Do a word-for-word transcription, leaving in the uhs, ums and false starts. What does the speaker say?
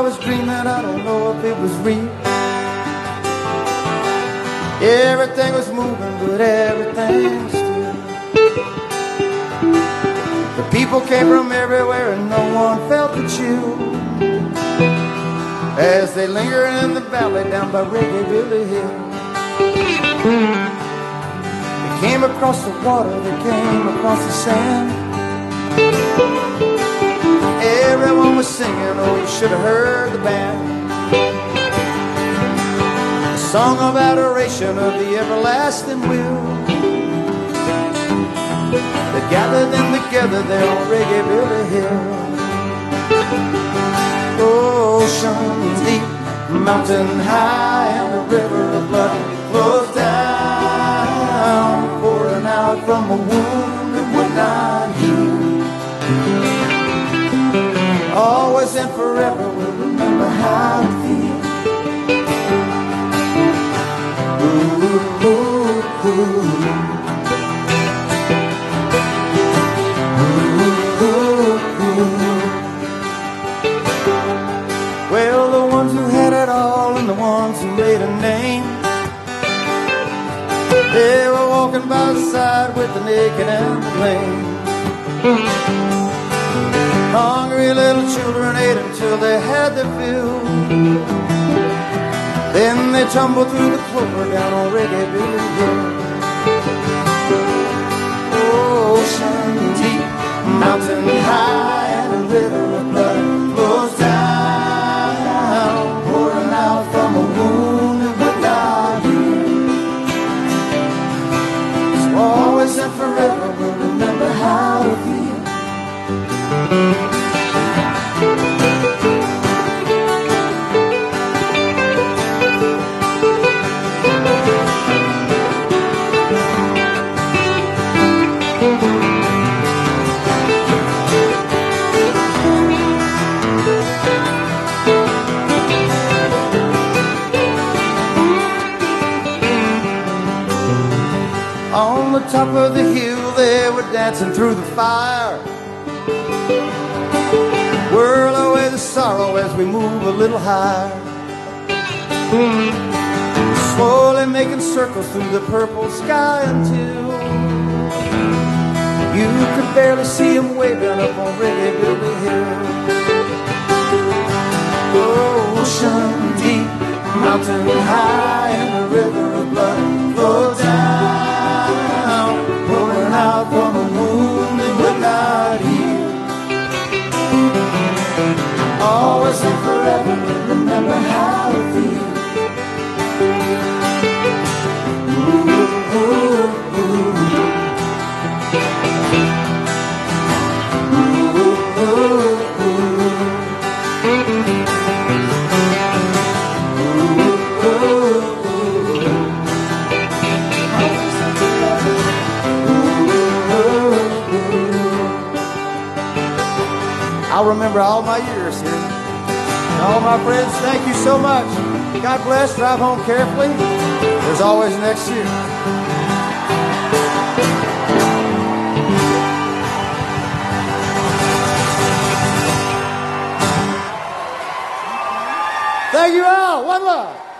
I was dreaming, I don't know if it was real. Everything was moving, but everything was still. The people came from everywhere and no one felt the chill as they lingered in the valley down by Reggae Billy Hill. They came across the water, they came across the sand. Everyone was singing, oh, you should have heard the band. A song of adoration of the everlasting will that gathered them together there on Reggae Billy Hill. Ocean deep, mountain high, and the river of blood flows down, pouring out from a wound that would not heal. Always and forever we'll remember how to feel. Ooh, ooh, ooh. Ooh, ooh, ooh. Well, the ones who had it all and the ones who made a name, they were walking by the side with the naked and the lame. Hungry little children ate until they had their fill. Then they tumbled through the clover down on Reggae Billy Hill. Ocean deep, mountain high, and a river of blood flows down, pouring out from a wound that would not heal. So always and forever we'll remember how to feel. On the top of the hill they were dancing through the fire, whirl away the sorrow as we move a little higher, slowly making circles through the purple sky until you could barely see them waving up on Reggae Billy Hill. Ocean deep, mountain high, and the river of blood flows down, pouring out from a wound that would not heal. Always and forever we'll remember how to feel. Ooh, ooh, ooh. Ooh, ooh, ooh. I'll remember all my years here. And all my friends, thank you so much. God bless. Drive home carefully. There's always next year. Thank you all. One love.